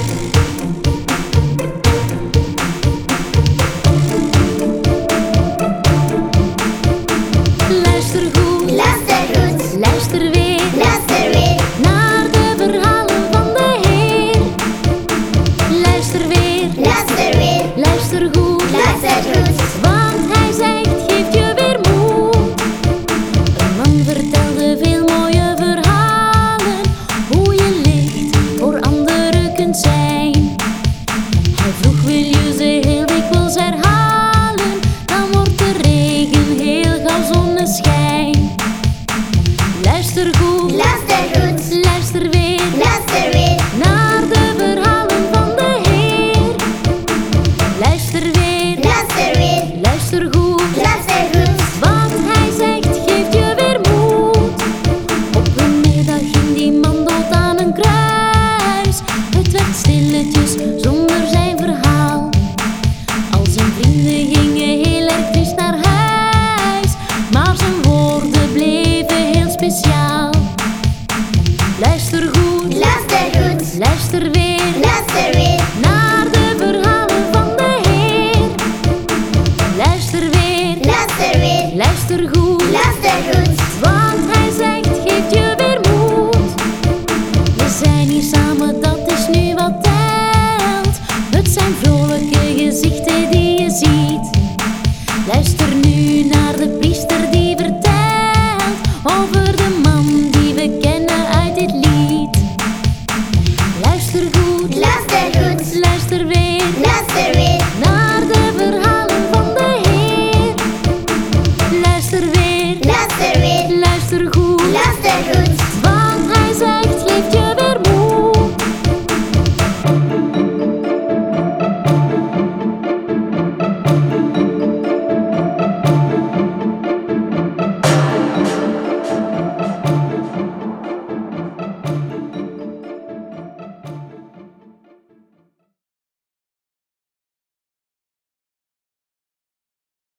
Luister goed, luister weer naar de verhalen van de Heer. Luister weer, luister goed, want hij zegt, geeft je weer moed. Een man vertelde veel mooie verhalen, hoe je licht voor anderen kunt zijn. Hij vroeg, wil je ze heel dikwijls herhalen, dan wordt de regen heel gauw zonneschijn. Luister goed, luister weer naar de verhalen van de Heer. Luister weer, luister goed, want hij zegt, geeft je weer moed. Op een middag ging die man dood aan een kruis. Het werd stilletjes